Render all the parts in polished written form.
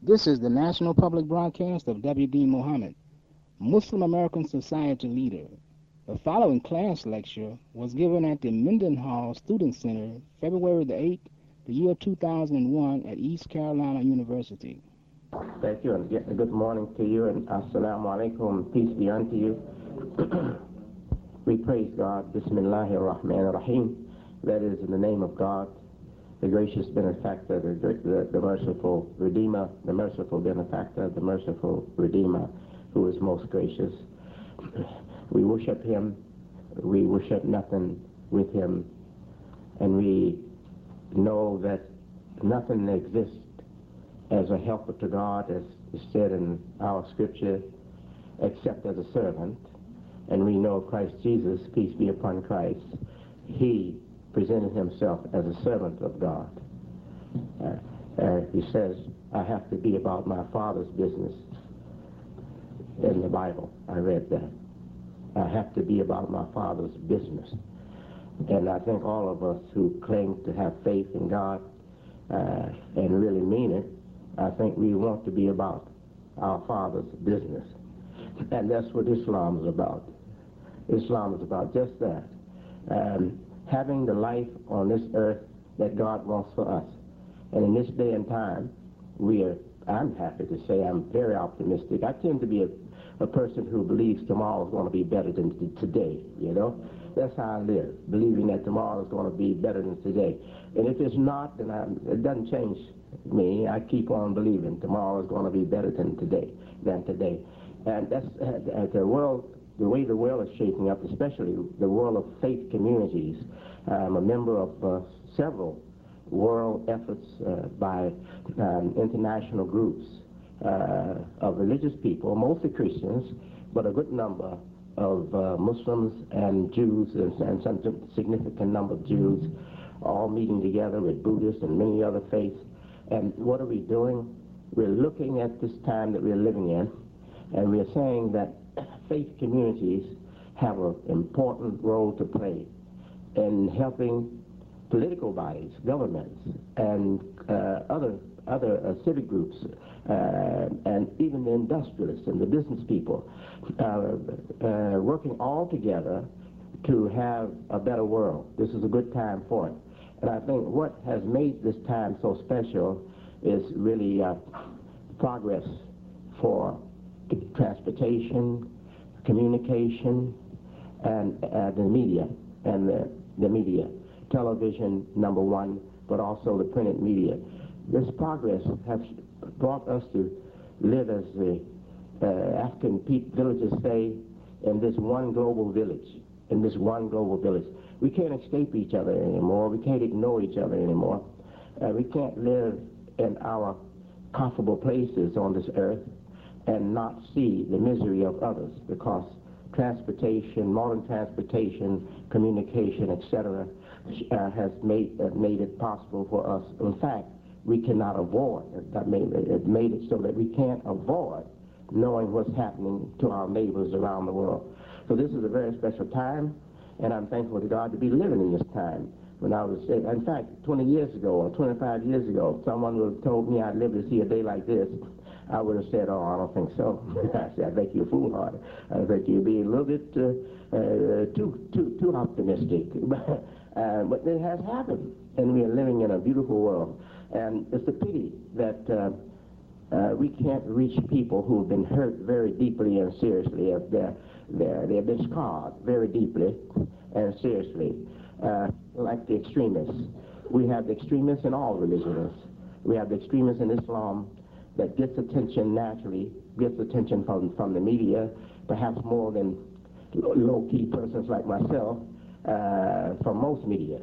This is the National Public Broadcast of W.B. Muhammad, Muslim American Society leader. The following class lecture was given at the Mendenhall Student Center, February the 8th, the year 2001 at East Carolina University. Thank you, and good morning to you, and assalamu alaikum, peace be unto you. We praise God, Bismillahir Rahmanir Rahim, that is in the name of God, the gracious benefactor, the merciful Redeemer, the merciful benefactor, the merciful Redeemer, who is most gracious. We worship Him, we worship nothing with Him, and we know that nothing exists as a helper to God, as is said in our scripture, except as a servant. And we know Christ Jesus, peace be upon Christ, He presented Himself as a servant of God. He says, I have to be about my Father's business. In the Bible, I read that. I have to be about my Father's business. And I think all of us who claim to have faith in God and really mean it, I think we want to be about our Father's business. And that's what Islam is about. Islam is about just that. Having the life on this earth that God wants for us. And in this day and time, I'm happy to say I'm very optimistic. I tend to be a person who believes tomorrow is going to be better than today, you know. That's how I live, believing that tomorrow is going to be better than today. And if it's not, then it doesn't change me. I keep on believing tomorrow is going to be better than today. And that's the way the world is shaping up, especially the world of faith communities. I'm a member of several world efforts by international groups of religious people, mostly Christians, but a good number of Muslims and Jews, and some significant number of Jews, all meeting together with Buddhists and many other faiths. And what are we doing? We're looking at this time that we're living in, and we're saying that faith communities have an important role to play in helping political bodies, governments, and other civic groups, and even the industrialists and the business people, working all together to have a better world. This is a good time for it. And I think what has made this time so special is really progress for transportation, communication, and the media, the media. Television, number one, but also the printed media. This progress has brought us to live, as the African villages say, in this one global village. In this one global village. We can't escape each other anymore. We can't ignore each other anymore. We can't live in our comfortable places on this earth and not see the misery of others, because transportation, modern transportation, communication, etc., has made it possible for us. In fact, we cannot avoid it. Made it so that we can't avoid knowing what's happening to our neighbors around the world. So this is a very special time, and I'm thankful to God to be living in this time. When I was, in fact, 20 years ago or 25 years ago, if someone would have told me I'd live to see a day like this, I would have said, oh, I don't think so. I said, I think you're foolhardy. I think you're being a little bit too optimistic. But it has happened, and we are living in a beautiful world. And it's a pity that we can't reach people who have been hurt very deeply and seriously. They've been scarred very deeply and seriously, like the extremists. We have the extremists in all religions. We have the extremists in Islam that gets attention naturally, gets attention from the media, perhaps more than low-key persons like myself, from most media,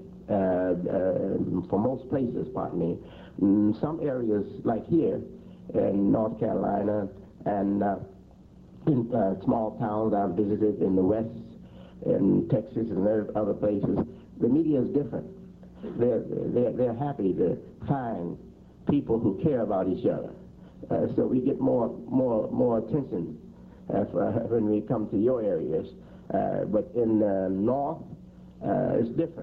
from most places, pardon me. Some areas, like here in North Carolina and in small towns I've visited in the West, in Texas and other places, the media is different. They're happy to find people who care about each other. So we get more attention when we come to your areas. But in the North, it's different.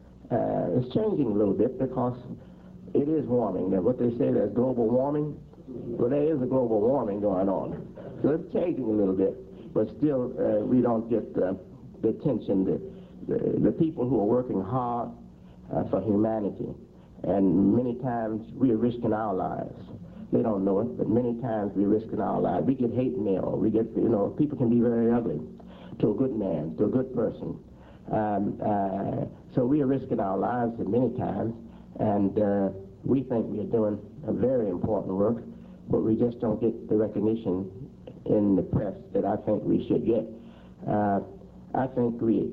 It's changing a little bit because it is warming. What they say, there's global warming. Well, there is a global warming going on. So it's changing a little bit, but still we don't get the attention, the people who are working hard for humanity. And many times we are risking our lives. They don't know it, but many times we're risking our lives. We get hate mail. We get, people can be very ugly to a good man, to a good person. So we are risking our lives many times, and we think we are doing a very important work, but we just don't get the recognition in the press that I think we should get. I think we're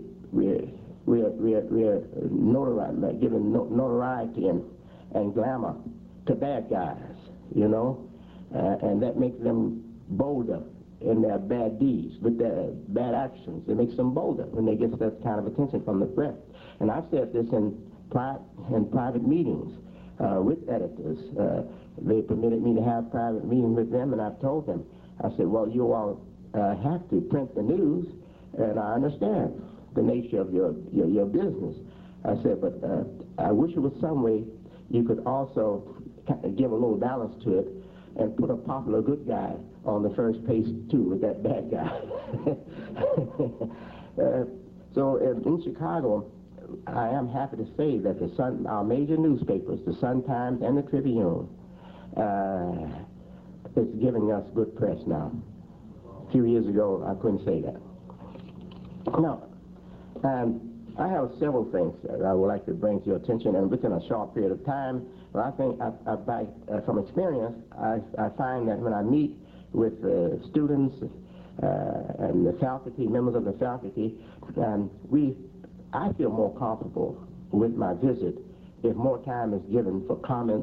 giving notoriety and glamour to bad guys, and that makes them bolder in their bad deeds, with their bad actions. It makes them bolder when they get that kind of attention from the press. And I've said this in private meetings with editors. They permitted me to have private meetings with them, and I've told them, I said, well, you all have to print the news, and I understand the nature of your business. I said, but I wish there was some way you could also give a little balance to it and put a popular good guy on the first page too with that bad guy. So in Chicago, I am happy to say that our major newspapers, the Sun-Times and the Tribune, is giving us good press now. A few years ago, I couldn't say that. Now, I have several things that I would like to bring to your attention, and within a short period of time. But I think, from experience, I find that when I meet with students and the faculty, members of the faculty, I feel more comfortable with my visit if more time is given for comments,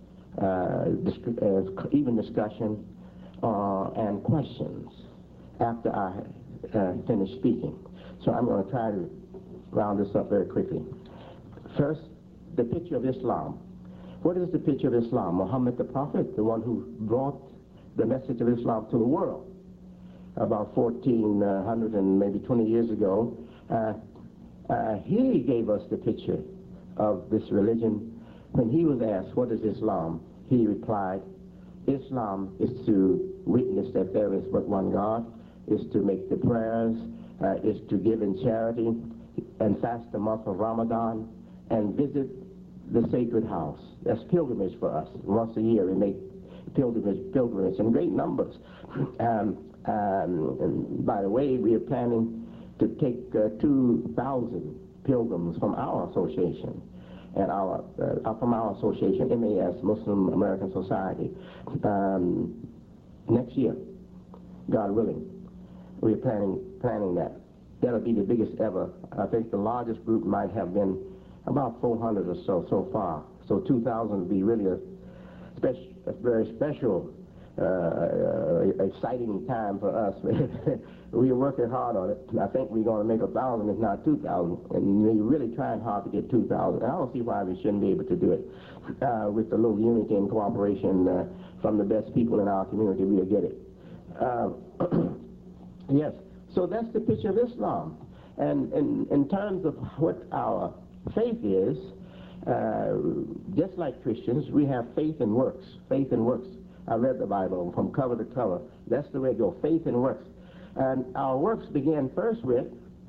even discussion, and questions after I finish speaking. So I'm going to try to round this up very quickly. First, the picture of Islam. What is the picture of Islam? Muhammad the Prophet, the one who brought the message of Islam to the world about 1400 and maybe 20 years ago, he gave us the picture of this religion. When he was asked, what is Islam? He replied, Islam is to witness that there is but one God, is to make the prayers, is to give in charity, and fast the month of Ramadan, and visit the sacred house. That's pilgrimage for us. Once a year we make pilgrimage in great numbers. And by the way, we are planning to take 2,000 pilgrims from our association, and from our association, MAS, Muslim American Society, next year, God willing. We're planning that. That'll be the biggest ever. I think the largest group might have been about 400 or so far. So 2,000 would be really a very special, exciting time for us. We are working hard on it. I think we're going to make 1,000, if not 2,000. And we're really trying hard to get 2,000. I don't see why we shouldn't be able to do it. With a little unity and cooperation from the best people in our community, we'll get it. Yes, so that's the picture of Islam. And in terms of what our faith is, just like Christians, we have faith and works. Faith and works. I read the Bible from cover to cover. That's the way it goes, faith and works. And our works begin first with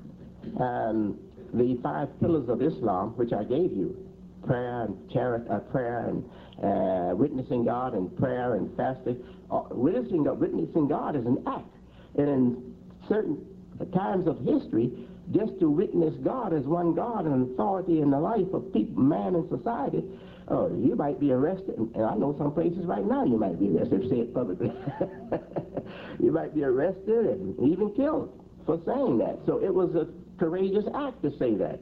the 5 pillars of Islam, which I gave you: prayer and charity, prayer and witnessing God, and prayer and fasting. Witnessing God is an act, and in certain times of history, just to witness God as one God and authority in the life of people, man, and society, you might be arrested. And I know some places right now you might be arrested, say it publicly. You might be arrested and even killed for saying that. So it was a courageous act to say that,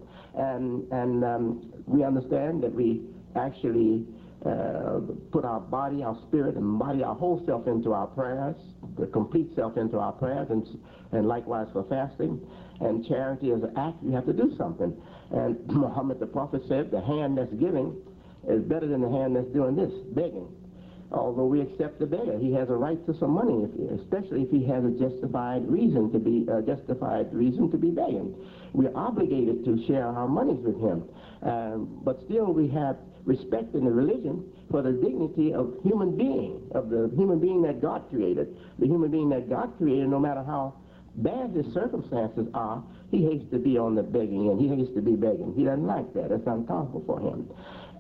And we understand that we actually put our body, our spirit, and body, our whole self into our prayers, the complete self into our prayers, and likewise for fasting. And charity is an act. You have to do something. And Muhammad the Prophet said the hand that's giving is better than the hand that's doing this, begging. Although we accept the beggar, he has a right to some money, especially if he has a justified reason to be begging. We're obligated to share our monies with him. But still we respect in the religion for the dignity of human being, of the human being that God created. The human being that God created, no matter how bad his circumstances are, he hates to be on the begging end. He hates to be begging. He doesn't like that. It's uncomfortable for him.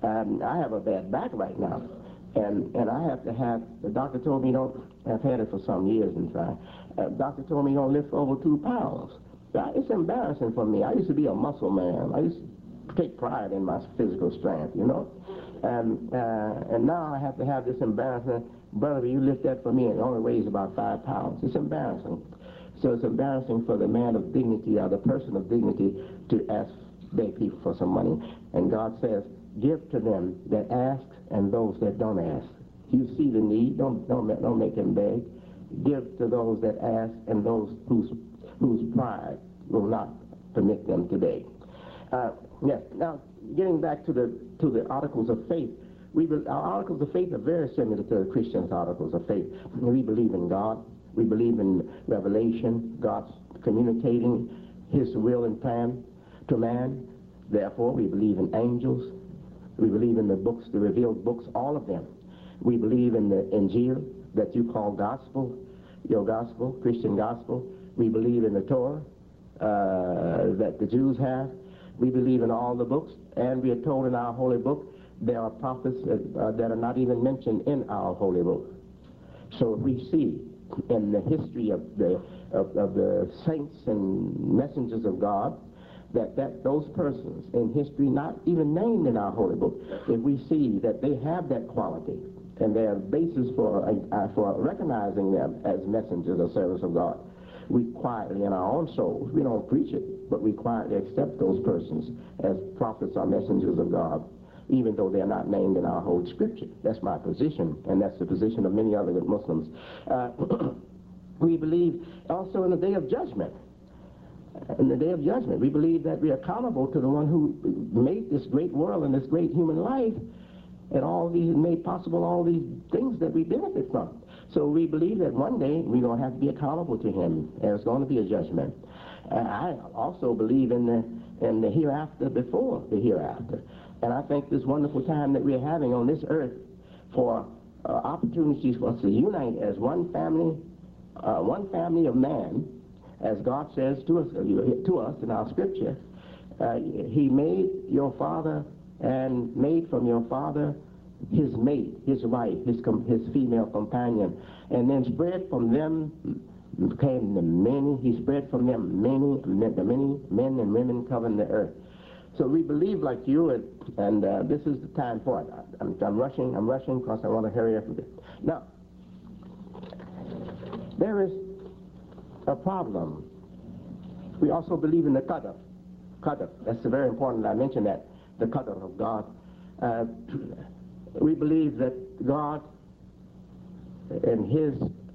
I have a bad back right now, and I have to have, the doctor told me I've had it for some years, in fact. Doctor told me don't lift over 2 pounds. It's embarrassing for me. I used to be a muscle man. I used to take pride in my physical strength, you know. And now I have to have this embarrassment. Brother, you lift that for me, and it only weighs about 5 pounds. It's embarrassing. So it's embarrassing for the man of dignity or the person of dignity to beg people for some money. And God says, give to them that ask and those that don't ask. You see the need, don't make them beg. Give to those that ask and those whose pride will not permit them to beg. Yes. Now, getting back to the articles of faith, our articles of faith are very similar to the Christians' articles of faith. We believe in God. We believe in revelation, God's communicating his will and plan to man. Therefore, we believe in angels. We believe in the books, the revealed books, all of them. We believe in the Injil that you call gospel, your gospel, Christian gospel. We believe in the Torah that the Jews have. We believe in all the books, and we are told in our holy book there are prophets that are not even mentioned in our holy book. So we see in the history of the saints and messengers of God that those persons in history not even named in our holy book, if we see that they have that quality and their basis for recognizing them as messengers or servants of God, we quietly in our own souls, we don't preach it, but we quietly accept those persons as prophets or messengers of God, even though they're not named in our Holy Scripture. That's my position, and that's the position of many other Muslims. We believe also in the Day of Judgment. In the Day of Judgment, we believe that we are accountable to the one who made this great world and this great human life, and made possible all these things that we benefit from. So we believe that one day we're going to have to be accountable to him. There's going to be a judgment. I also believe in the hereafter before the hereafter. And I think this wonderful time that we're having on this earth for opportunities for us to unite as one family of man, as God says to us in our scripture. He made your father and made from your father his mate, his wife, his female companion, and then spread from them came the many. He spread from them the many men and women covering the earth. So we believe like you, and this is the time for it. I'm rushing because I want to hurry up a bit. Now, there is a problem. We also believe in the qadr. Qadr, that's very important. I mentioned that, the qadr of God. We believe that God, in his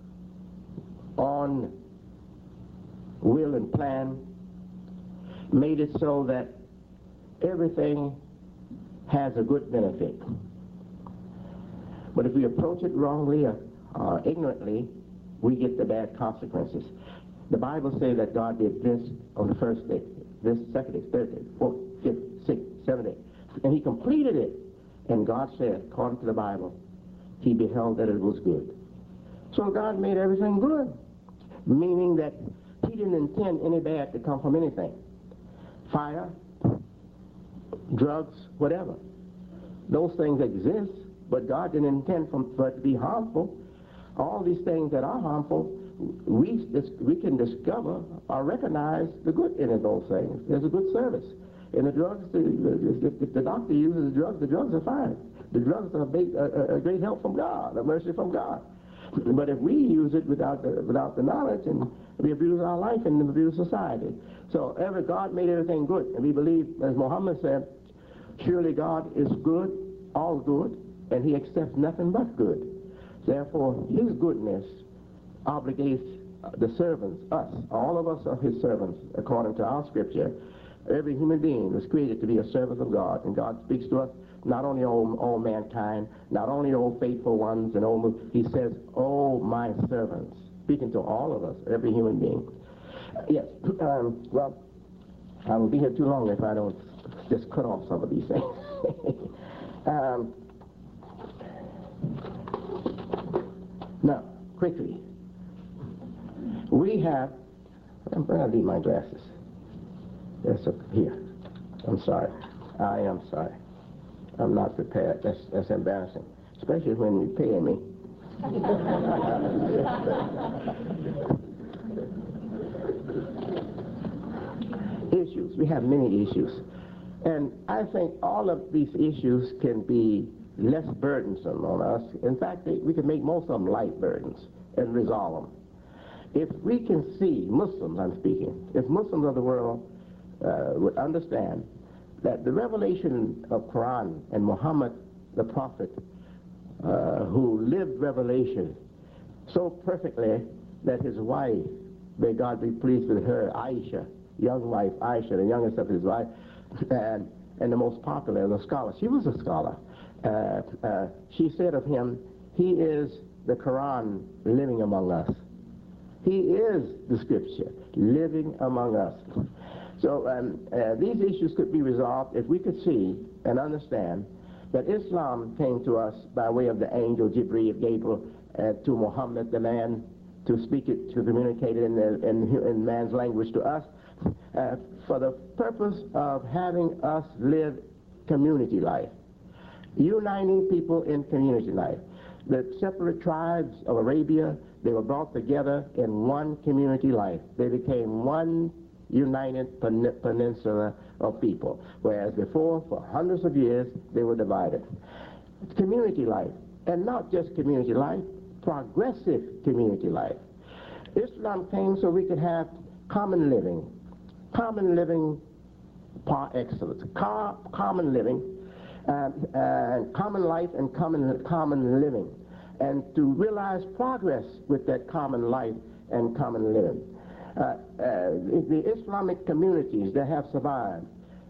own will and plan, made it so that everything has a good benefit. But if we approach it wrongly or ignorantly, we get the bad consequences. The Bible says that God did this on the first day, this second day, third day, fourth, fifth, sixth, seventh day. And he completed it. And God said, according to the Bible, he beheld that it was good. So God made everything good, meaning that he didn't intend any bad to come from anything. Fire, drugs, whatever. Those things exist, but God didn't intend for it to be harmful. All these things that are harmful, we can discover or recognize the good in those things. There's a good service. In the drugs, if the doctor uses the drugs are fine. The drugs are a great help from God, a mercy from God. But if we use it without the knowledge, and we abuse our life and abuse society. So God made everything good. And we believe, as Muhammad said, surely God is good, all good, and he accepts nothing but good. Therefore, his goodness obligates the servants, us. All of us are his servants, according to our scripture. Every human being was created to be a servant of God, and God speaks to us, not only all mankind, not only all faithful ones, he says, oh, my servants, speaking to all of us, every human being. Yes, well, I will be here too long if I don't just cut off some of these things. Now, quickly, we have, I'm going to leave my glasses. Yes, here. I'm sorry. I am sorry. I'm not prepared. That's embarrassing, especially when you're paying me. Issues. We have many issues. And I think all of these issues can be less burdensome on us. In fact, we can make most of them light burdens and resolve them. If we can see, Muslims I'm speaking, if Muslims of the world would understand that the revelation of Quran and Muhammad, the Prophet, who lived revelation so perfectly that his wife, may God be pleased with her, Aisha, young wife Aisha, the youngest of his wife, and the most popular, the scholar. She was a scholar. She said of him, he is the Quran living among us. He is the Scripture living among us. So these issues could be resolved if we could see and understand that Islam came to us by way of the angel Gabriel to Muhammad, the man, to speak it, to communicate it in man's language to us, for the purpose of having us live community life, uniting people in community life. The separate tribes of Arabia, they were brought together in one community life. They became one united peninsula of people, whereas before, for hundreds of years, they were divided. Community life, and not just community life, progressive community life. Islam came so we could have common living par excellence, common living, and common life and common living, and to realize progress with that common life and common living. The Islamic communities that have survived,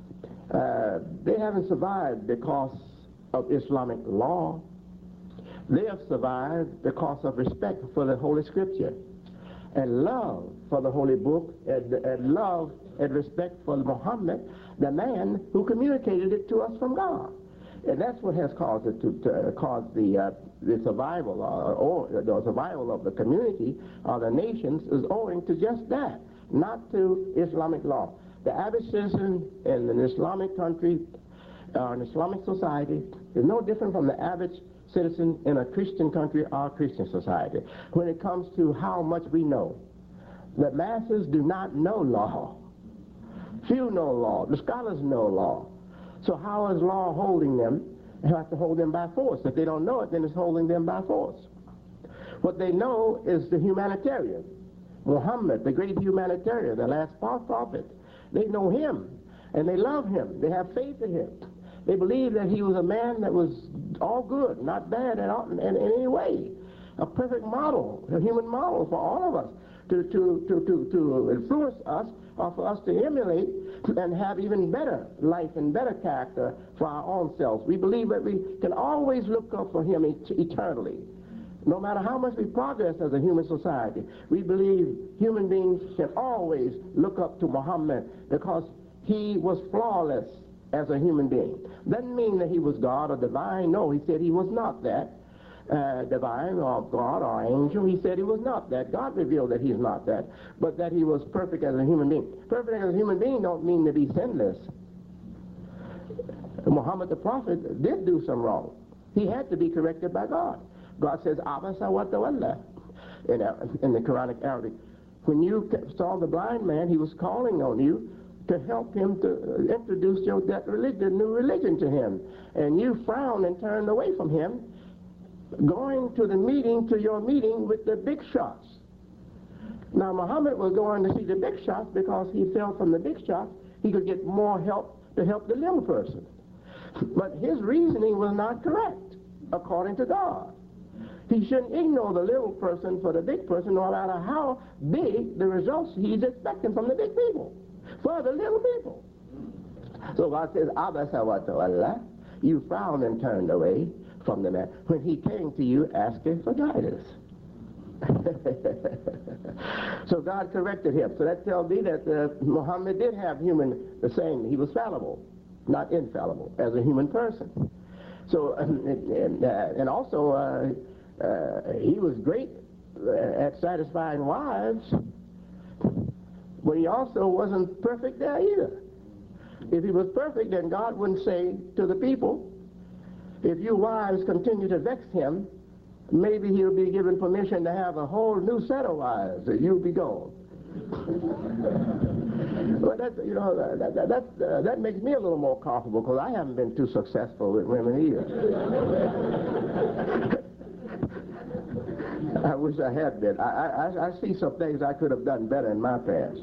they haven't survived because of Islamic law. They have survived because of respect for the Holy Scripture and love for the Holy Book and love and respect for Muhammad, the man who communicated it to us from God. And that's what has caused it to cause the survival or the survival of the community or the nations is owing to just that, not to Islamic law. The average citizen in an Islamic country or an Islamic society is no different from the average citizen in a Christian country or a Christian society when it comes to how much we know. The masses do not know law. Few know law. The scholars know law. So how is law holding them? You have to hold them by force. If they don't know it, then it's holding them by force. What they know is the humanitarian. Muhammad, the great humanitarian, the last prophet. They know him, and they love him. They have faith in him. They believe that he was a man that was all good, not bad in any way. A perfect model, a human model for all of us to influence us or for us to emulate and have even better life and better character for our own selves. We believe that we can always look up for him eternally. No matter how much we progress as a human society, we believe human beings can always look up to Muhammad because he was flawless as a human being. Doesn't mean that he was God or divine. No, he said he was not that. Divine or God or angel. He said he was not that. God revealed that he's not that, but that he was perfect as a human being. Perfect as a human being don't mean to be sinless. Muhammad the Prophet did do some wrong. He had to be corrected by God. God says, Abasa wa tawalla, in the Quranic Arabic. When you saw the blind man, he was calling on you to help him to introduce that religion, new religion to him. And you frowned and turned away from him, going to your meeting with the big shots. Now Muhammad was going to see the big shots because he felt from the big shots he could get more help to help the little person. But his reasoning was not correct, according to God. He shouldn't ignore the little person for the big person, no matter how big the results he's expecting from the big people, for the little people. So God says, Abasa wa tawalla, you frowned and turned away from the man when he came to you asking for guidance. So God corrected him. So that tells me that Muhammad did have the same. He was fallible, not infallible, as a human person. So, and also, he was great at satisfying wives, but he also wasn't perfect there either. If he was perfect, then God wouldn't say to the people, if you wives continue to vex him, maybe he'll be given permission to have a whole new set of wives, that you'll be gone. But that, you know, that makes me a little more comfortable, because I haven't been too successful with women either. I wish I had been. I see some things I could have done better in my past.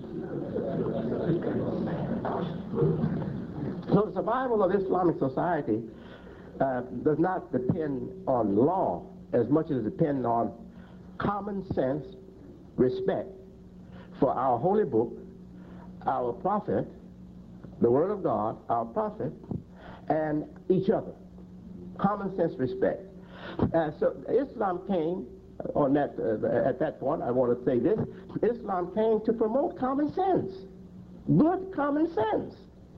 So the survival of Islamic society does not depend on law as much as it depends on common sense, respect for our holy book, our prophet, the word of God, our prophet, and each other. Common sense respect. So Islam came on that, at that point, I want to say this, Islam came to promote common sense, good common sense.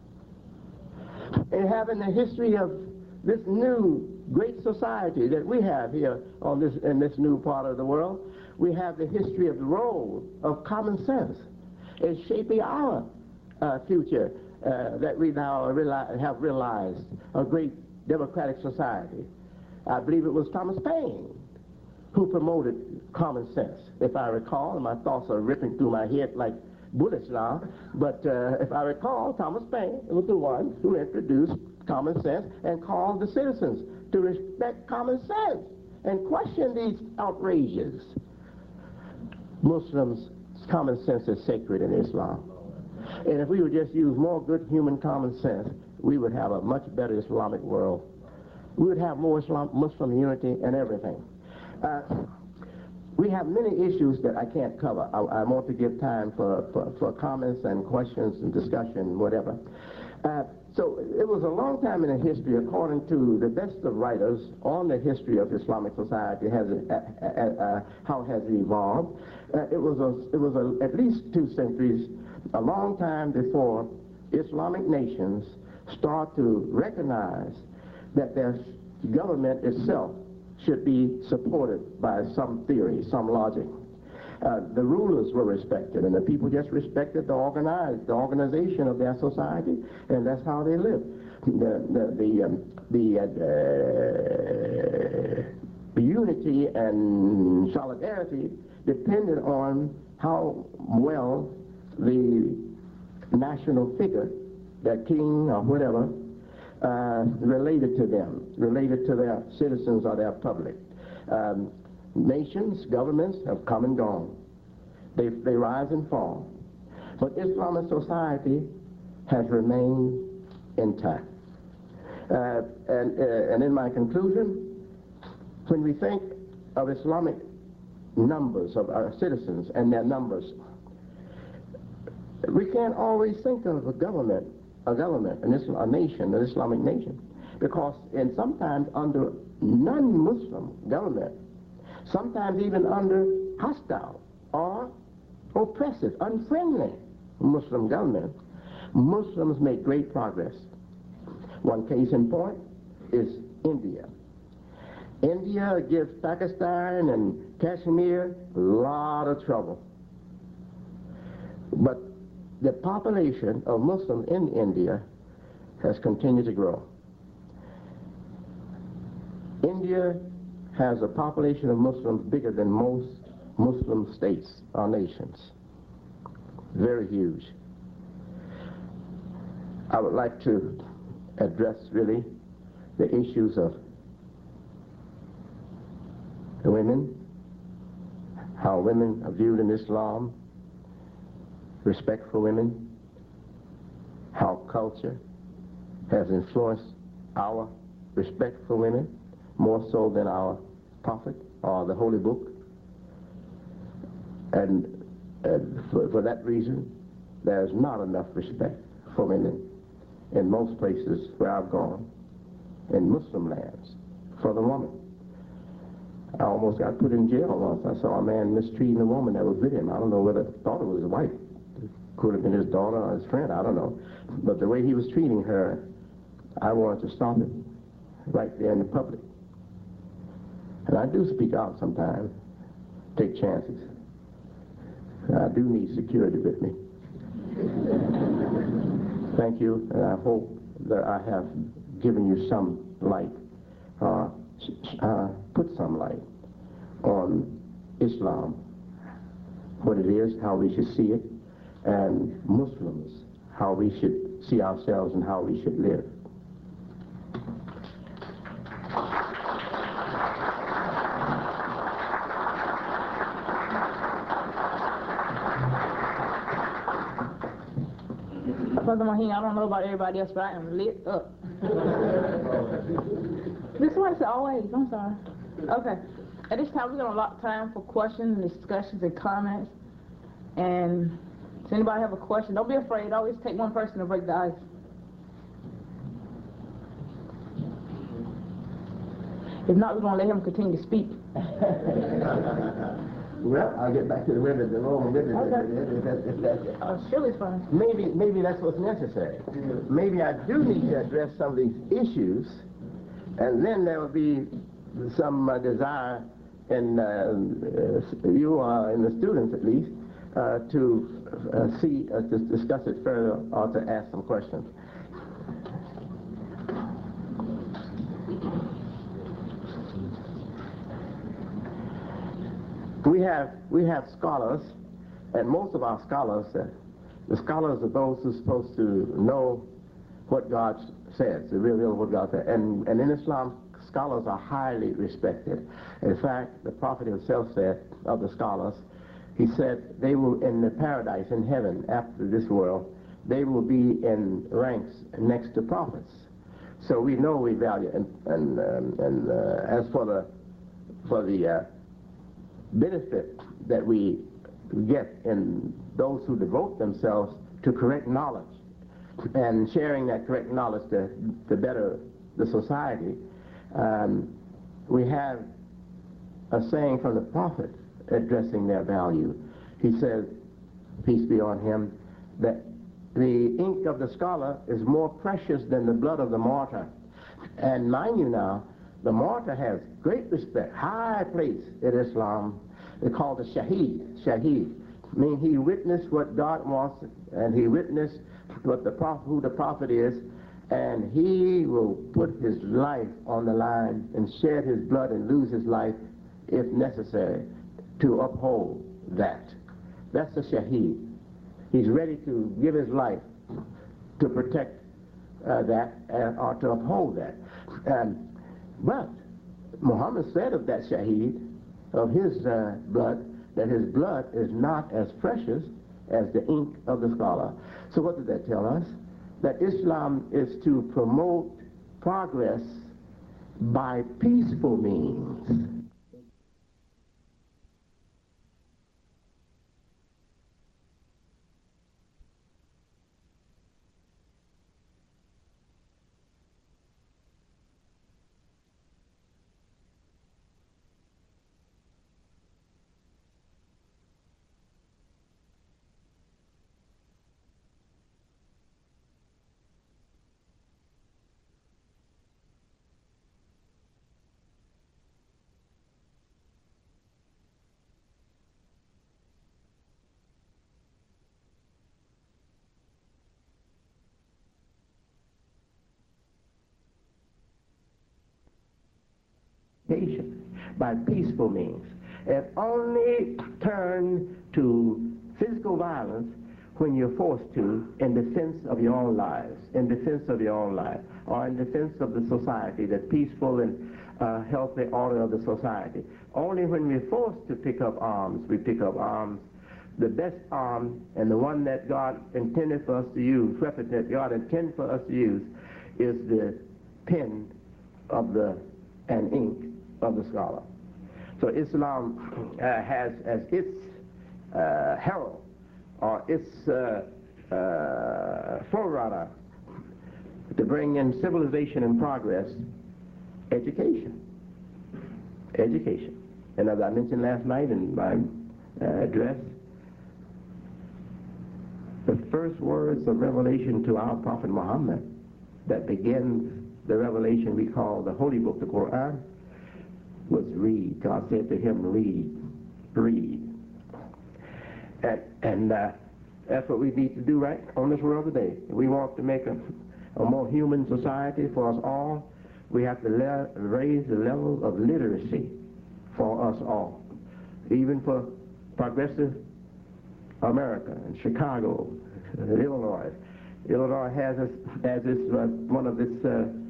And having the history of this new great society that we have here on this, in this new part of the world, we have the history of the role of common sense in shaping our future that we now have realized, a great democratic society. I believe it was Thomas Paine who promoted common sense, if I recall, and my thoughts are ripping through my head like bullets now, but if I recall, Thomas Paine was the one who introduced common sense and called the citizens to respect common sense and question these outrages. Muslims, common sense is sacred in Islam. And if we would just use more good human common sense, we would have a much better Islamic world. We would have more Muslim unity and everything. We have many issues that I can't cover. I want to give time for comments and questions and discussion, whatever. So it was a long time in the history, according to the best of writers on the history of Islamic society, how has it evolved. It was at least 2 centuries, a long time before Islamic nations start to recognize that their government itself should be supported by some theory, some logic. The rulers were respected, and the people just respected the organization of their society, and that's how they lived. The unity and solidarity depended on how well the national figure, that king or whatever, related to them, related to their citizens or their public. Nations, governments have come and gone. They rise and fall. But Islamic society has remained intact. And in my conclusion, when we think of Islamic numbers of our citizens and their numbers, we can't always think of a government, a nation, an Islamic nation, because sometimes under non-Muslim government, sometimes even under hostile or oppressive, unfriendly Muslim government, Muslims make great progress. One case in point is India. India gives Pakistan and Kashmir a lot of trouble. But the population of Muslims in India has continued to grow. India has a population of Muslims bigger than most Muslim states or nations. Very huge. I would like to address really the issues of the women, how women are viewed in Islam, respect for women, how culture has influenced our respect for women more so than our prophet or the holy book. And for that reason, there's not enough respect for women in most places where I've gone, in Muslim lands, for the woman. I almost got put in jail once. I saw a man mistreating a woman that was with him. I don't know whether I thought it was his wife. It could have been his daughter or his friend, I don't know. But the way he was treating her, I wanted to stop it. right there in the public. And I do speak out sometimes, take chances. I do need security with me. Thank you, and I hope that I have given you some light, put some light on Islam, what it is, how we should see it, and Muslims, how we should see ourselves and how we should live. I don't know about everybody else, but I am lit up. This one said always. I'm sorry. Okay. At this time, we're going to allot time for questions and discussions and comments. And does anybody have a question? Don't be afraid. Always take one person to break the ice. If not, we're going to let him continue to speak. Well, I'll get back to the women, the Roman women. Okay. Shirley's fine. Maybe that's what's necessary. Maybe I do need to address some of these issues, and then there will be some desire in you, in the students at least, to discuss it further or to ask some questions. We have scholars, and most of our scholars, the scholars are those who are supposed to know what God says, to reveal what God says. And in Islam, scholars are highly respected. In fact, the Prophet himself said of the scholars, he said they will, in the paradise, in heaven, after this world, they will be in ranks next to prophets. So we know we value, and as for the benefit that we get in those who devote themselves to correct knowledge and sharing that correct knowledge to better the society, we have a saying from the Prophet addressing their value. He says, peace be on him, that the ink of the scholar is more precious than the blood of the martyr. And mind you now, the martyr has great respect, high place in Islam. They call the shaheed. Shaheed. I mean, he witnessed what God wants, and he witnessed what who the prophet is, and he will put his life on the line and shed his blood and lose his life if necessary to uphold that. That's the shaheed. He's ready to give his life to protect that or to uphold that. But Muhammad said of that shaheed, of his blood, that his blood is not as precious as the ink of the scholar. So what does that tell us? That Islam is to promote progress by peaceful means. By peaceful means, and only turn to physical violence when you're forced to in defense of your own lives, in defense of your own life, or in defense of the society, the peaceful and healthy order of the society. Only when we're forced to pick up arms, we pick up arms. The best arm, and the one that God intended for us to use, weapon that God intended for us to use, is the pen of and ink of the scholar. So Islam has as its herald, or its forerunner to bring in civilization and progress, education. Education. And as I mentioned last night in my address, the first words of revelation to our Prophet Muhammad that begins the revelation we call the Holy Book, the Quran, was read. God said to him, read. And that's what we need to do right on this world today. If we want to make a more human society for us all, we have to raise the level of literacy for us all. Even for progressive America and Chicago, Illinois. Illinois has one of its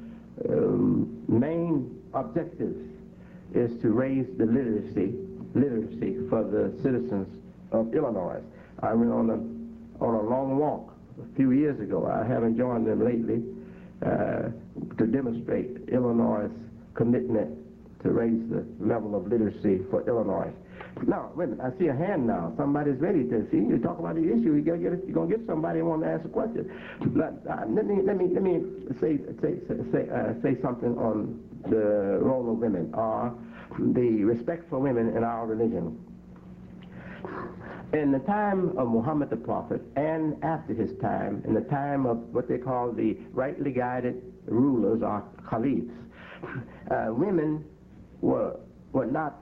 main objectives is to raise the literacy for the citizens of Illinois. I went on a long walk a few years ago. I haven't joined them lately to demonstrate Illinois' commitment to raise the level of literacy for Illinois. Now, wait a minute, I see a hand now. Somebody's ready to see. You talk about the issue. You're gonna get somebody who wants to ask a question. But, let me say something on the role of women or the respect for women in our religion. In the time of Muhammad the Prophet and after his time, in the time of what they call the rightly guided rulers or caliphs, women were not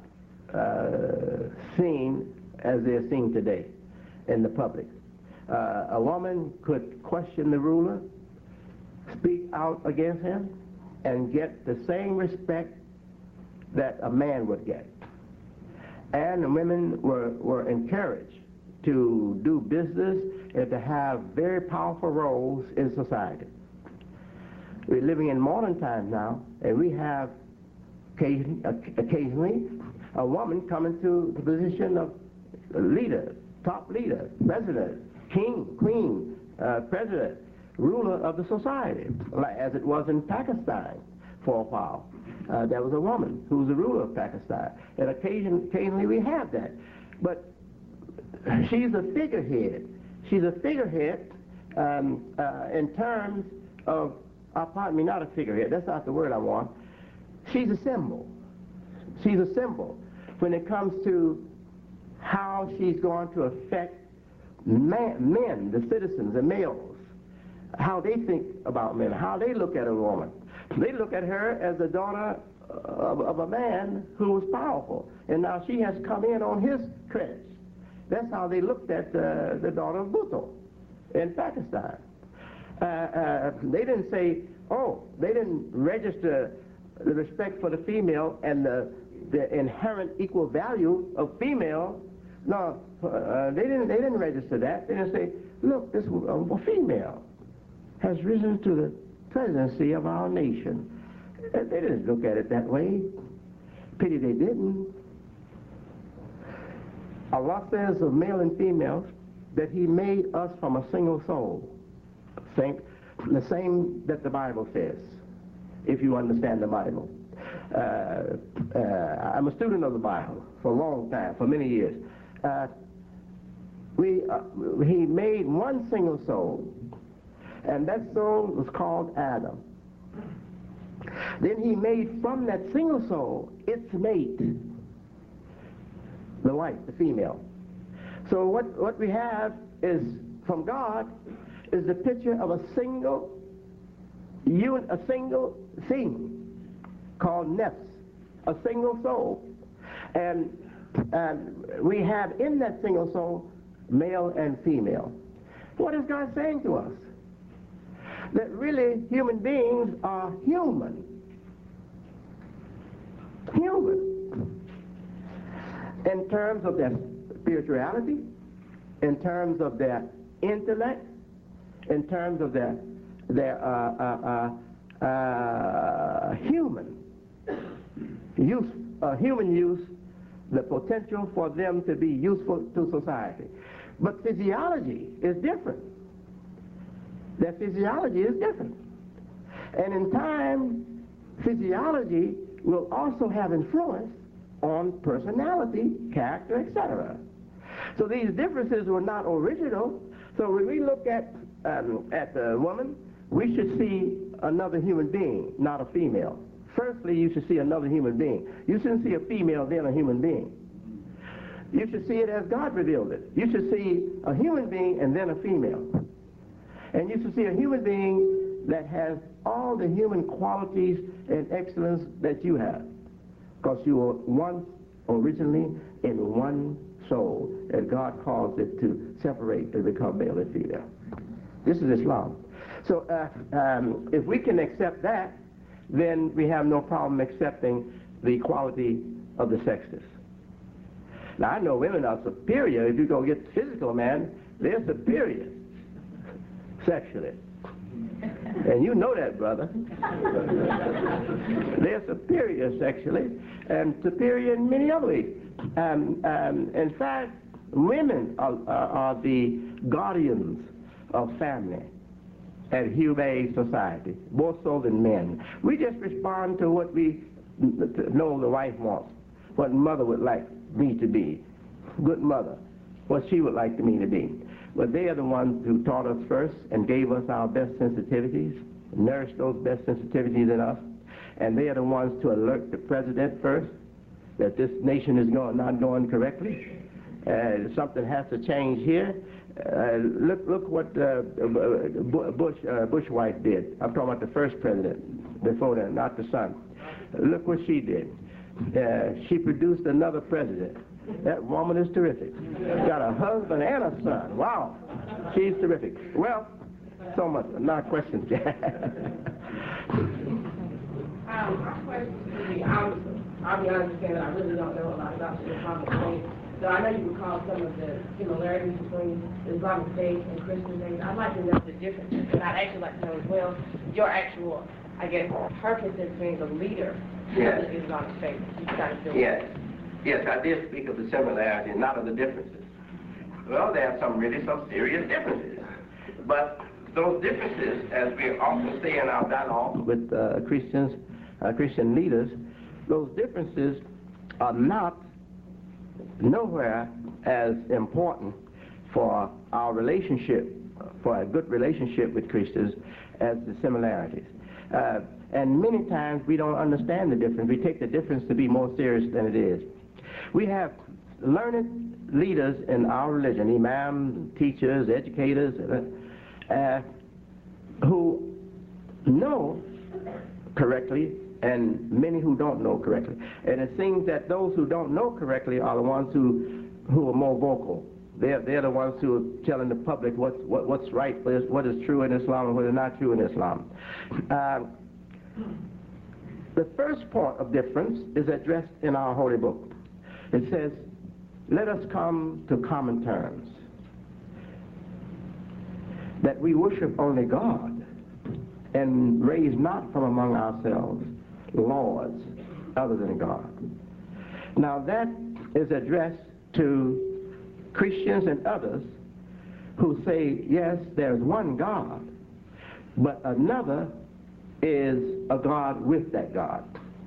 seen as they're seen today in the public. A woman could question the ruler, speak out against him, and get the same respect that a man would get. And women were encouraged to do business and to have very powerful roles in society. We're living in modern times now, and we have occasionally a woman coming to the position of leader, top leader, president, king, queen, president, ruler of the society, like as it was in Pakistan for a while. There was a woman who was the ruler of Pakistan, and occasionally we have that. But she's a figurehead. She's a figurehead in terms of, pardon me, not a figurehead, that's not the word I want. She's a symbol. She's a symbol when it comes to how she's going to affect men, the citizens, the males, how they think about men, how they look at a woman. They look at her as the daughter of a man who was powerful, and now she has come in on his crest. That's how they looked at the daughter of Bhutto in Pakistan. They didn't say, they didn't register the respect for the female and the inherent equal value of female. No, they didn't register that. They didn't say, look, this a female has risen to the presidency of our nation. They didn't look at it that way. Pity they didn't. Allah says of male and females that he made us from a single soul. The same that the Bible says, if you understand the Bible. I'm a student of the Bible for a long time, for many years. He made one single soul, and that soul was called Adam. Then he made from that single soul its mate, the wife, the female. So what we have is, from God, is the picture of a single thing called nefs, a single soul. And we have in that single soul male and female. What is God saying to us? That really human beings are human. Human. In terms of their spirituality, in terms of their intellect, in terms of their human use, the potential for them to be useful to society. But physiology is different. Their physiology is different. And in time, physiology will also have influence on personality, character, etc. So these differences were not original. So when we look at the woman, we should see another human being, not a female. Firstly, you should see another human being. You shouldn't see a female, then a human being. You should see it as God revealed it. You should see a human being and then a female. And you should see a human being that has all the human qualities and excellence that you have, because you were once originally in one soul, and God caused it to separate and become male and female. This is Islam. So if we can accept that, then we have no problem accepting the equality of the sexes. Now, I know women are superior. If you go get physical, man, they're superior sexually. And you know that, brother. They're superior sexually and superior in many other ways. In fact, women are the guardians of family and humane society, more so than men. We just respond to what we know the wife wants, what mother would like me to be, good mother, what she would like me to be. But they are the ones who taught us first and gave us our best sensitivities, nourished those best sensitivities in us, and they are the ones to alert the president first that this nation is not going correctly. Something has to change here. Look what Bush wife did. I'm talking about the first president before that, not the son. Look what she did. She produced another president. That woman is terrific. Got a husband and a son. Wow. She's terrific. Well, so much. Not questions. My question would be, I'll be honest and say that I really don't know a lot about the Islamic faith. So I know you would call some of the similarities between the Islamic faith and Christian faith. I'd like to know the differences, and I'd actually like to know as well your actual, I guess, purpose as being the leader of the Islamic faith. Yes, I did speak of the similarities, not of the differences. Well, there are some serious differences. But those differences, as we often say in our dialogue with Christian leaders, those differences are nowhere as important for our relationship, for a good relationship with Christians, as the similarities. And many times we don't understand the difference. We take the difference to be more serious than it is. We have learned leaders in our religion, imams, teachers, educators, who know correctly and many who don't know correctly. And it seems that those who don't know correctly are the ones who are more vocal. They're the ones who are telling the public what's right, what is true in Islam and what is not true in Islam. The first point of difference is addressed in our holy book. It says, let us come to common terms, that we worship only God and raise not from among ourselves lords other than God. Now that is addressed to Christians and others who say, yes, there's one God, but another is a God with that God,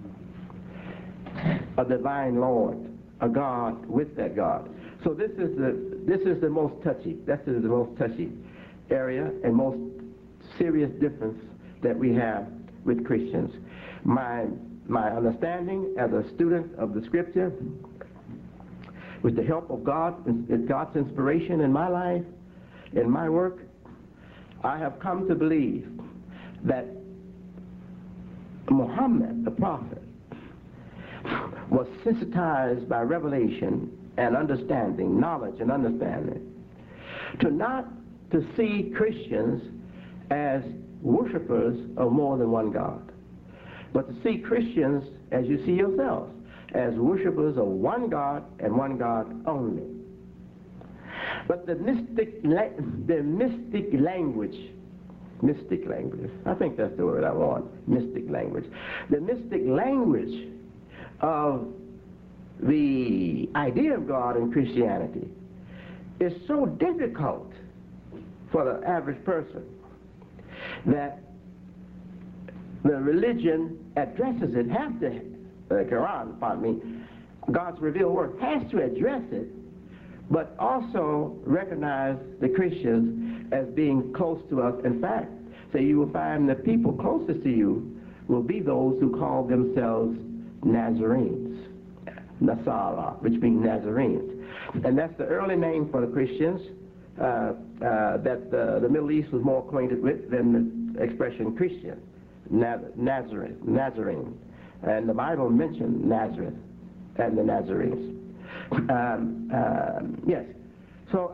a divine Lord, a God with that God. So this is the most touchy. This is the most touchy area and most serious difference that we have with Christians. My understanding as a student of the Scripture, with the help of God and God's inspiration in my life, in my work, I have come to believe that Muhammad, the prophet, was sensitized by revelation and understanding, knowledge and understanding, to see Christians as worshipers of more than one God, but to see Christians, as you see yourselves, as worshipers of one God and one God only. But the mystic language, I think that's the word I want, mystic language. The mystic language of the idea of God in Christianity is so difficult for the average person that the religion addresses it, the Quran, God's revealed word, has to address it, but also recognize the Christians as being close to us. In fact, so you will find the people closest to you will be those who call themselves Nazarenes, Nasara, which means Nazarenes. And that's the early name for the Christians that the Middle East was more acquainted with than the expression Christian. Nazarene. And the Bible mentioned Nazareth and the Nazarenes. Yes. So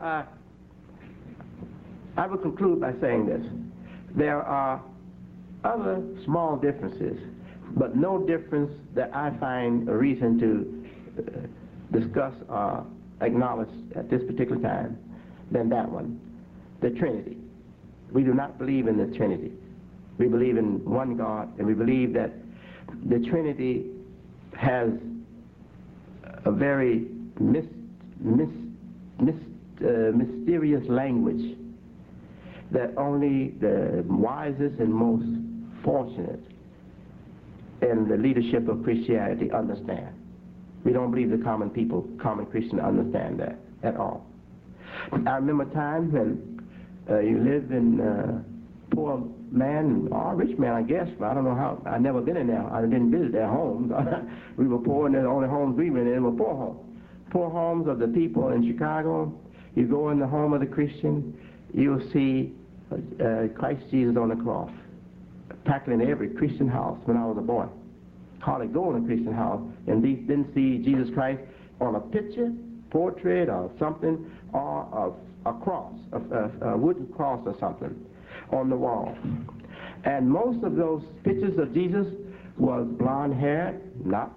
I will conclude by saying this. There are other small differences, but no difference that I find a reason to discuss or acknowledge at this particular time than that one, the Trinity. We do not believe in the Trinity. We believe in one God, and we believe that the Trinity has a very mysterious language that only the wisest and most fortunate in the leadership of Christianity understand. We don't believe the common people, common Christians, understand that at all. I remember a time when you lived in poor man, or rich man, I guess, but I don't know how. I've never been in there. I didn't visit their homes. We were poor, and the only homes we were in were poor homes. Poor homes of the people in Chicago. You go in the home of the Christian, you'll see Christ Jesus on the cross, practically in every Christian house when I was a boy. Hardly go in a Christian house and didn't see Jesus Christ on a picture, portrait, or something, or a cross, a wooden cross or something on the wall. And most of those pictures of Jesus was blonde-haired, not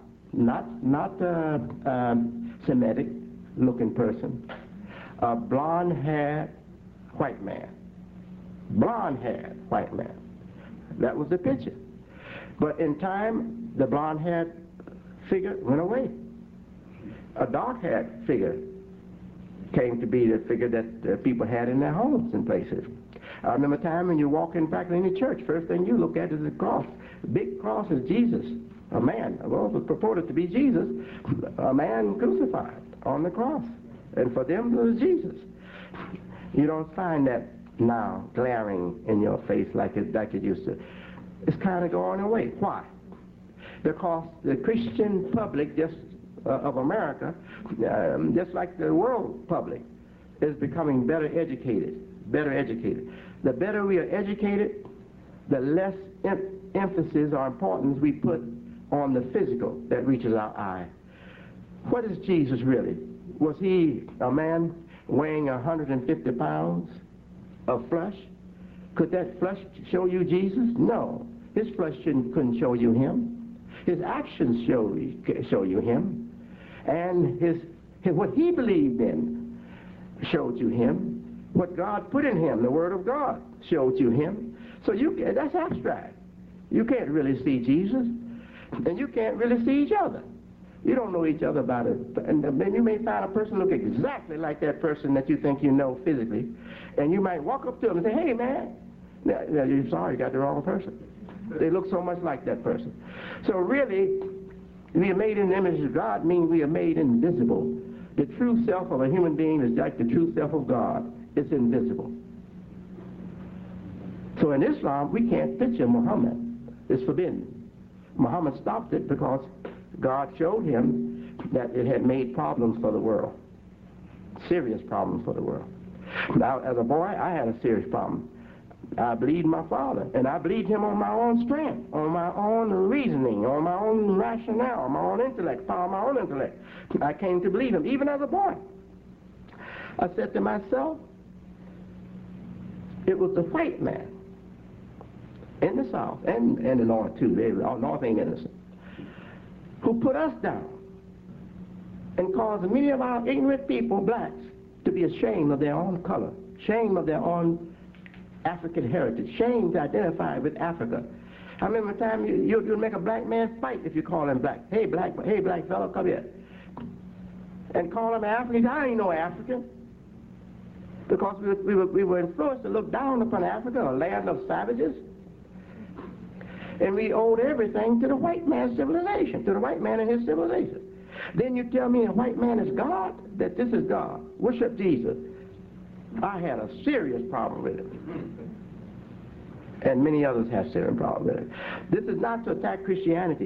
Semitic-looking person, a blonde-haired white man. Blonde-haired white man. That was the picture. But in time, the blonde-haired figure went away. A dark-haired figure came to be the figure that people had in their homes and places. I remember a time when you walk in back in the church, first thing you look at is the cross. The big cross is Jesus, a man. Well, it was purported to be Jesus, a man crucified on the cross. And for them, it was Jesus. You don't find that now glaring in your face like it used to. It's kind of going away. Why? Because the Christian public of America, just like the world public, is becoming better educated. The better we are educated, the less emphasis or importance we put on the physical that reaches our eye. What is Jesus really? Was he a man weighing 150 pounds of flesh? Could that flesh show you Jesus? No. His flesh couldn't show you him. His actions show you him. And what he believed in showed you him. What God put in him, the Word of God, showed you him. So that's abstract. You can't really see Jesus, and you can't really see each other. You don't know each other about it. And then you may find a person look exactly like that person that you think you know physically, and you might walk up to him and say, "Hey, man," you're sorry, you got the wrong person. They look so much like that person. So really, we are made in the image of God means we are made invisible. The true self of a human being is like the true self of God. It's invisible. So in Islam, we can't picture Muhammad. It's forbidden. Muhammad stopped it because God showed him that it had made problems for the world. Serious problems for the world. Now, as a boy, I had a serious problem. I believed my father, and I believed him on my own strength, on my own reasoning, on my own rationale, on my own intellect, power of my own intellect. I came to believe him, even as a boy. I said to myself, it was the white man in the South, and the North too, the North ain't innocent, who put us down and caused many of our ignorant people, blacks, to be ashamed of their own color, ashamed of their own African heritage, shame to identify with Africa. I remember a time you'd make a black man fight if you call him black. Hey black fella, come here. And call him African. He said, I ain't no African. Because we were influenced to look down upon Africa, a land of savages. And we owed everything to the white man's civilization, to the white man and his civilization. Then you tell me a white man is God, that this is God. Worship Jesus. I had a serious problem with it. And many others have serious problems with it. This is not to attack Christianity.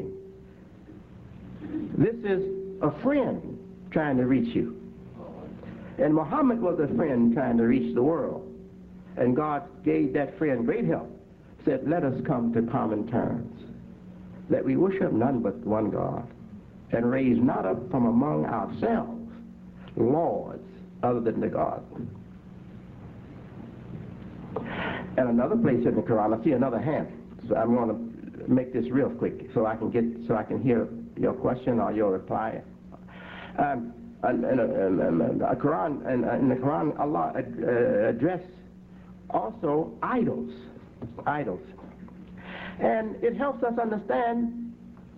This is a friend trying to reach you. And Muhammad was a friend trying to reach the world. And God gave that friend great help. said, let us come to common terms, that we worship none but one God, and raise not up from among ourselves lords other than the God. And another place in the Quran, I see another hand. So I'm going to make this real quick so I can hear your question or your reply. In the Quran, Allah addressed also idols. And it helps us understand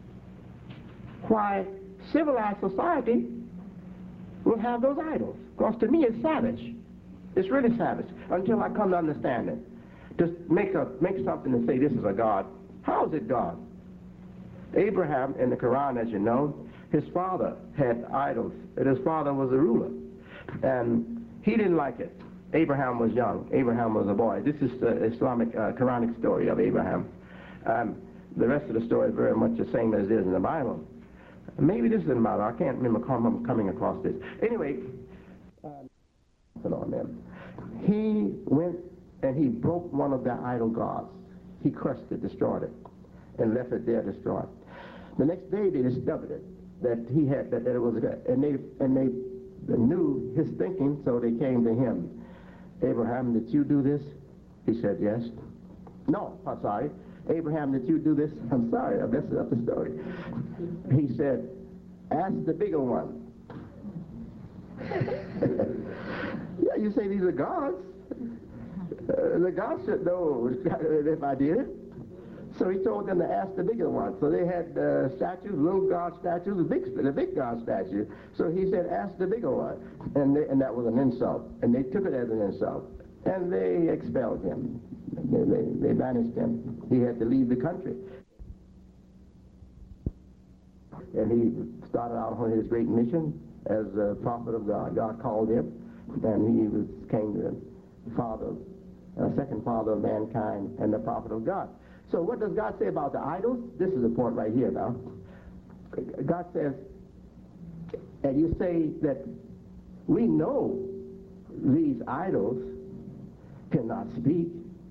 why civilized society will have those idols. Because to me it's savage. It's really savage until I come to understand it. Just make something and say this is a God. How is it God? Abraham in the Quran, as you know, his father had idols, and his father was a ruler. And he didn't like it. Abraham was young. Abraham was a boy. This is the Islamic Quranic story of Abraham. The rest of the story is very much the same as it is in the Bible. Maybe this isn't Bible. I can't remember coming across this. Anyway, he went and he broke one of their idol gods. He crushed it, destroyed it, and left it there destroyed. The next day they discovered it, that he had that it was a god, and they knew his thinking, so they came to him. Abraham, did you do this? He said, yes. No, I'm sorry. Abraham, did you do this? I'm sorry, I messed up the story. He said, ask the bigger one. Yeah, you say these are gods. The gods should know if I did it. So he told them to ask the bigger one. So they had statues, little god statues, the big god statue. So he said, ask the bigger one. And that was an insult. And they took it as an insult. And they expelled him. They banished him. He had to leave the country. And he started out on his great mission as a prophet of God. God called him, and he became the second father of mankind and the prophet of God. So what does God say about the idols? This is the point right here now. God says, and you say that we know these idols cannot speak,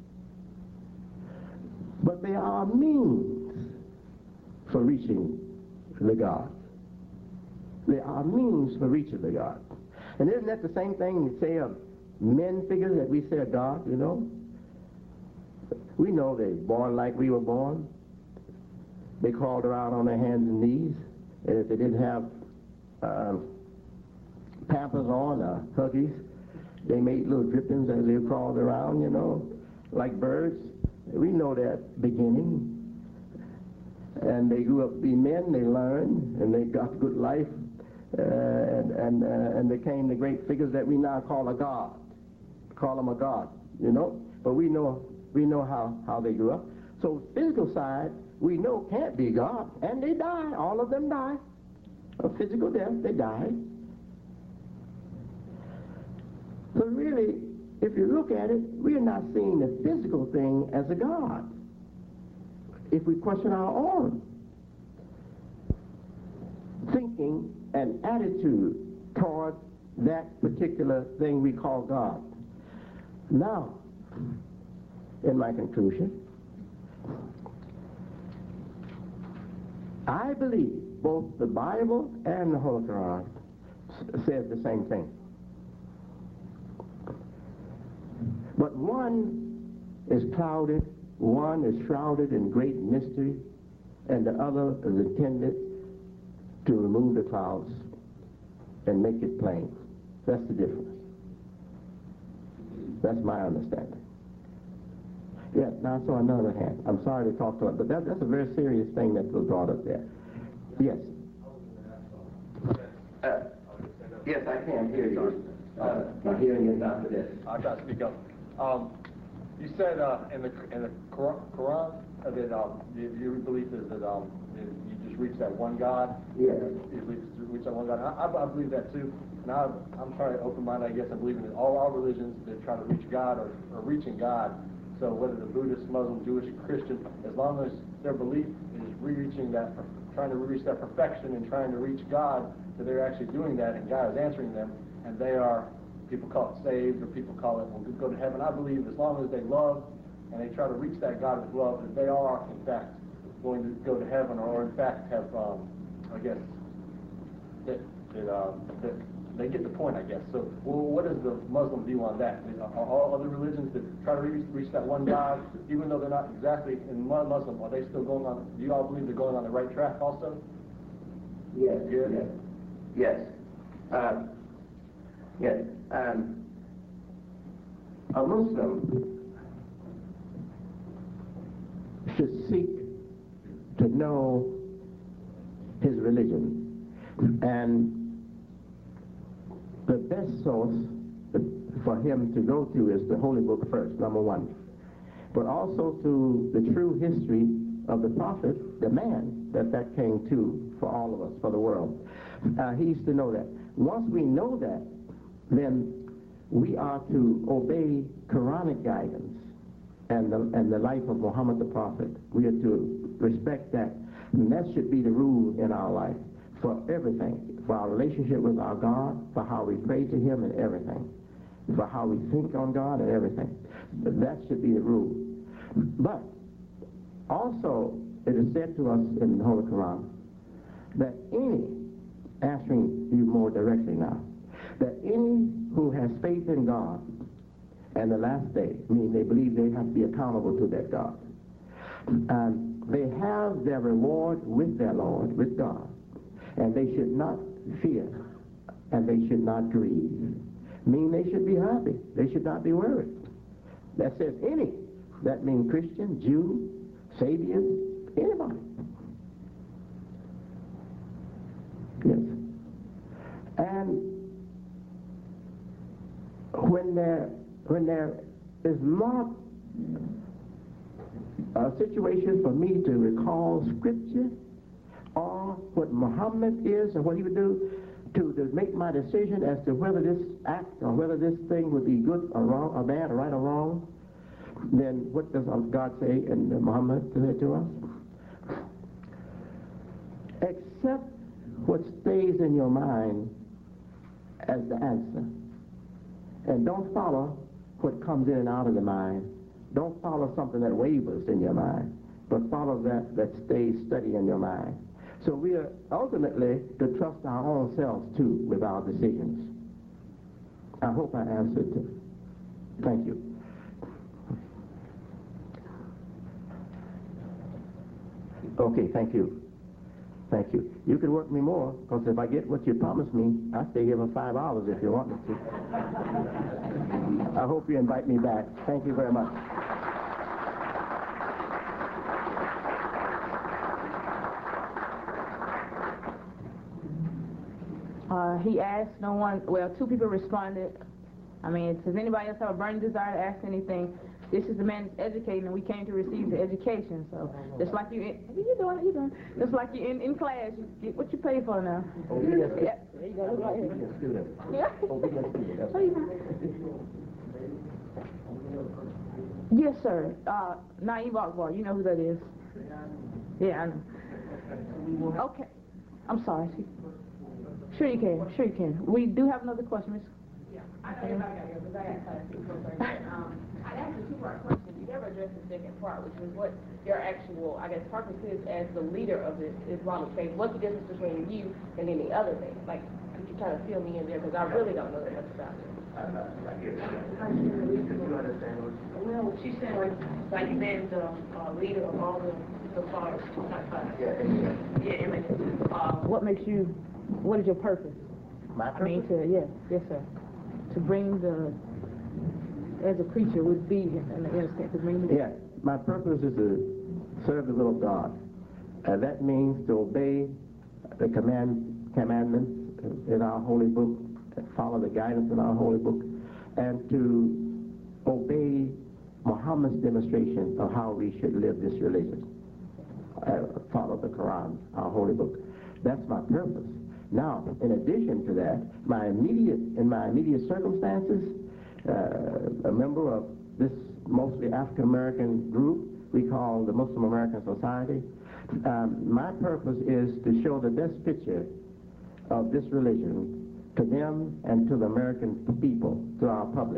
but they are a means for reaching the God. They are means for reaching the God. And isn't that the same thing you say of men figures that we say of God, you know? We know they're born like we were born. They crawled around on their hands and knees. And if they didn't have Pampers on or Huggies, they made little drippings as they crawled around, you know, like birds. We know that beginning. And they grew up to be men, they learned, and they got good life, and became the great figures that we now call a God. Call them a God, you know. But we know how they grew up. So physical side, we know can't be God, and they die. All of them die. A physical death, they die. So really, if you look at it, we are not seeing the physical thing as a God. If we question our own thinking and attitude toward that particular thing we call God. Now, in my conclusion, I believe both the Bible and the Holy Quran says the same thing. But one is clouded, one is shrouded in great mystery, and the other is intended to remove the clouds and make it plain. That's the difference. That's my understanding. Yeah, now I saw another hand. I'm sorry to talk to it, but that's a very serious thing that was brought up there. Yes. Yes, I can hear you. My hearing is not for this. I got to speak up. You said in the Quran that your belief is that you just reach that one God. Yeah. You reach that one God. I believe that too. And I'm trying to open mind. I guess I believe in all our religions that try to reach God or reaching God. So whether the Buddhist, Muslim, Jewish, Christian, as long as their belief is trying to reach that perfection and trying to reach God, that they're actually doing that and God is answering them, and they are, people call it saved or people call it will go to heaven. I believe as long as they love and they try to reach that God of love, that they are, in fact, going to go to heaven, or in fact have, I guess, that they get the point, I guess. So, well, what is the Muslim view on that? Are all other religions that try to reach that one God, even though they're not exactly in Muslim, are they still going on? Do you all believe they're going on the right track also? Yes. Yes. Yes. Yes. A Muslim should seek to know his religion, and the best source for him to go to is the Holy Book first, number one, but also to the true history of the prophet, the man that came to for all of us, for the world. He used to know that. Once we know that, then we are to obey Quranic guidance and the life of Muhammad the Prophet. We are to respect that. And that should be the rule in our life for everything, for our relationship with our God, for how we pray to him and everything, for how we think on God and everything. That should be the rule. But also, it is said to us in the Holy Quran that any, answering you more directly now, that any who has faith in God and the last day, meaning they believe they have to be accountable to that God, they have their reward with their Lord, with God, and they should not fear and they should not grieve. Meaning they should be happy. They should not be worried. That says any. That means Christian, Jew, Sabian, anybody. Yes. And when there is not a situation for me to recall scripture or what Muhammad is and what he would do to make my decision as to whether this act or whether this thing would be good or wrong or bad or right or wrong, then what does God say and Muhammad say to us? Accept what stays in your mind as the answer. And don't follow what comes in and out of the mind. Don't follow something that wavers in your mind, but follow that stays steady in your mind. So we are ultimately to trust our own selves, too, with our decisions. I hope I answered it. Thank you. Okay, thank you. Thank you. You can work me more, because if I get what you promised me, I stay here for 5 hours if you want me to. I hope you invite me back. Thank you very much. He asked, no one, well, 2 people responded. I mean, does anybody else have a burning desire to ask anything? This is the man that's educating, and we came to receive the education. So, just like you, what are you doing? Just like you in class, you get what you pay for now. Obedience. Yeah, there you go. Look right here. Obedience student. Yeah. Obedience student. That's What are you doing? Yes, sir. Naeem Akbar, you know who that is? Yeah, I know. Okay. I'm sorry. Sure you can. Sure you can. We do have another question, Miss. Yeah, I know everybody got here, because I got time to speak for a second. I asked a 2-part question. You never addressed the second part, which was what your actual, I guess, purpose is as the leader of the Islamic faith. What's the difference between you and any other faith? Like, could you kind of fill me in there, because I really don't know that much about it. Well, she said, like you've been the leader of all the fathers, not fathers. Yeah, What makes you, what is your purpose? my I mean, purpose? yes, sir. To bring the, as a preacher would be, in a sense, to bring the... Yeah, my purpose is to serve the will of God. That means to obey the commandments in our holy book, follow the guidance in our holy book, and to obey Muhammad's demonstration of how we should live this religion. Follow the Quran, our holy book. That's my purpose. Now, in addition to that, in my immediate circumstances, a member of this mostly African American group we call the Muslim American Society, my purpose is to show the best picture of this religion to them and to the American people, to our public,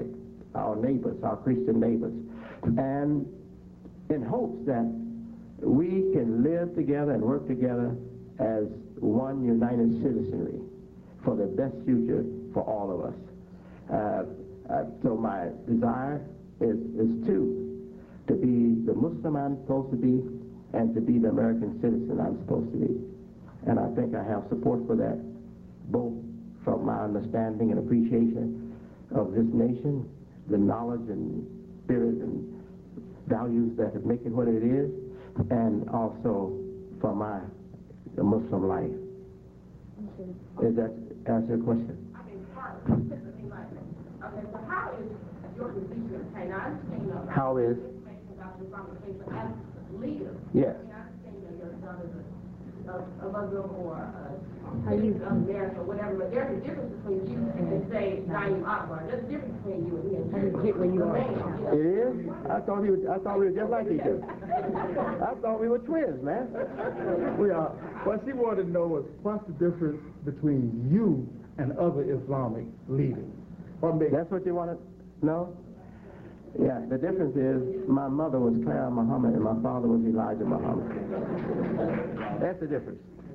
our neighbors, our Christian neighbors, and in hopes that we can live together and work together as one united citizenry for the best future for all of us. So my desire is to be the Muslim I'm supposed to be and to be the American citizen I'm supposed to be. And I think I have support for that, both from my understanding and appreciation of this nation, the knowledge and spirit and values that have made it what it is, and also for my Muslim life. Is that answer your question? I mean, partly, okay, so how is your position okay? Now, I understand How is? information about your Islamic faith, but as a leader, Yes. I mean, I understand that you're not a Muslim or a American or whatever, but there's a difference between you and, say, Naeem Akbar. There's a difference between you and him. How do you get where you are? It is? I thought we were just like each other. I thought we were twins, man. We are. What she wanted to know was, what's the difference between you and other Islamic leaders? That's what you want to know? Yeah, the difference is my mother was Clara Muhammad and my father was Elijah Muhammad. That's the difference.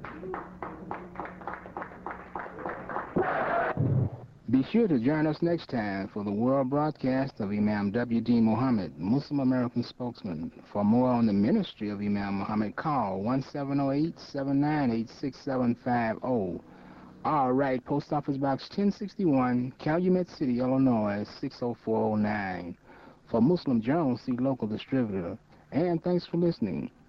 Be sure to join us next time for the world broadcast of Imam W.D. Muhammad, Muslim American spokesman. For more on the ministry of Imam Muhammad, call 1708-798-6750. All right, Post Office Box 1061, Calumet City, Illinois, 60409. For Muslim Jones, see local distributor. And thanks for listening.